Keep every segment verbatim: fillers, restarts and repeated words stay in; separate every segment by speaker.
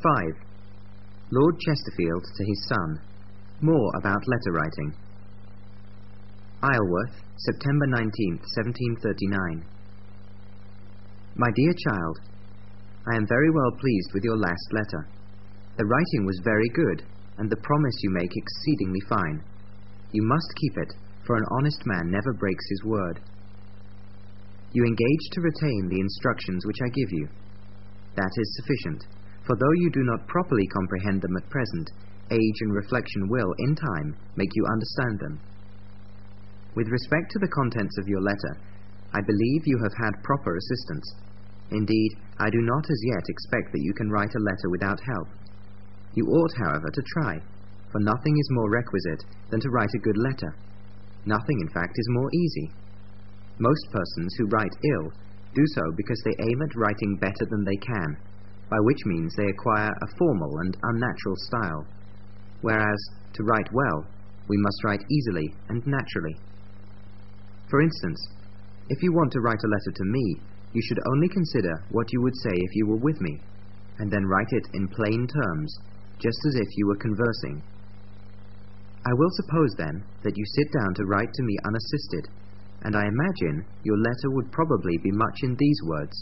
Speaker 1: five. Lord Chesterfield to his son. More about letter writing. Isleworth, September nineteenth, seventeen thirty-nine. My dear child, I am very well pleased with your last letter. The writing was very good, and the promise you make exceedingly fine. You must keep it, for an honest man never breaks his word. You engage to retain the instructions which I give you. That is sufficient, for though you do not properly comprehend them at present, age and reflection will, in time, make you understand them. With respect to the contents of your letter, I believe you have had proper assistance. Indeed, I do not as yet expect that you can write a letter without help. You ought, however, to try, for nothing is more requisite than to write a good letter. Nothing, in fact, is more easy. Most persons who write ill do so because they aim at writing better than they can, by which means they acquire a formal and unnatural style, whereas, to write well, we must write easily and naturally. For instance, if you want to write a letter to me, you should only consider what you would say if you were with me, and then write it in plain terms, just as if you were conversing. I will suppose, then, that you sit down to write to me unassisted, and I imagine your letter would probably be much in these words.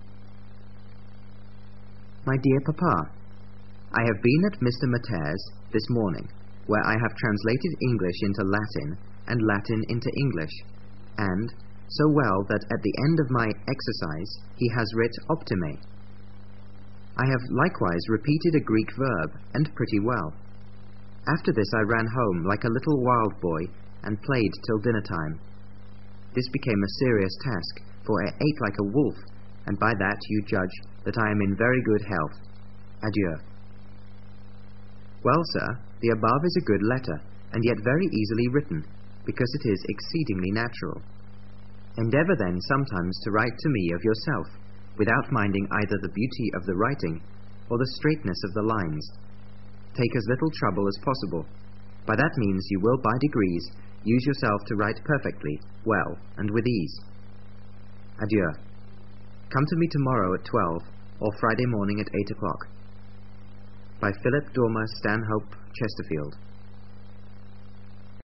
Speaker 1: My dear Papa, I have been at Mister Matter's this morning, where I have translated English into Latin and Latin into English, and so well that at the end of my exercise he has writ optime. I have likewise repeated a Greek verb, and pretty well. After this I ran home like a little wild boy, and played till dinner time. This became a serious task, for I ate like a wolf, and by that you judge that I am in very good health. Adieu. Well, sir, the above is a good letter, and yet very easily written, because it is exceedingly natural. Endeavour then sometimes to write to me of yourself, without minding either the beauty of the writing or the straightness of the lines. Take as little trouble as possible. By that means you will by degrees use yourself to write perfectly, well, and with ease. Adieu. Come to me tomorrow at twelve, or Friday morning at eight o'clock. By Philip Dormer Stanhope Chesterfield.